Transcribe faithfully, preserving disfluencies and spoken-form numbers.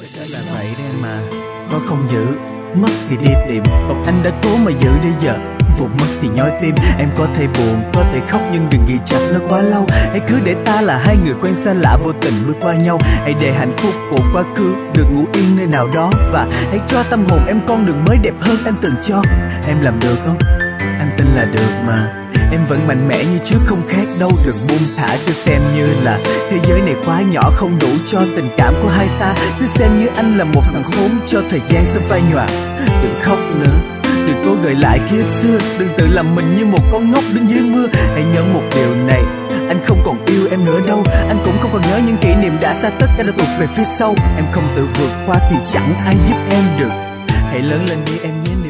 Chắc là vậy đấy em mà. Có không giữ, mất thì đi tìm, còn anh đã cố mà giữ đến giờ. Vụt mất thì nhói tim. Em có thể buồn, có thể khóc, nhưng đừng ghi chặt nó quá lâu. Hãy cứ để ta là hai người quen xa lạ vô tình bước qua nhau. Hãy để hạnh phúc của quá khứ được ngủ yên nơi nào đó. Và hãy cho tâm hồn em con đường mới đẹp hơn anh từng cho. Em làm được không? Anh tin là được mà. Em vẫn mạnh mẽ như trước không khác đâu. Đừng buông thả, cứ xem như là thế giới này quá nhỏ không đủ cho tình cảm của hai ta. Cứ xem như anh là một thằng khốn cho thời gian sớm phai nhòa. Đừng khóc nữa, đừng cố gợi lại ký ức xưa. Đừng tự làm mình như một con ngốc đứng dưới mưa. Hãy nhớ một điều này, anh không còn yêu em nữa đâu. Anh cũng không còn nhớ những kỷ niệm đã xa, tất cả đã thuộc về phía sau. Em không tự vượt qua thì chẳng ai giúp em được. Hãy lớn lên đi em nhé.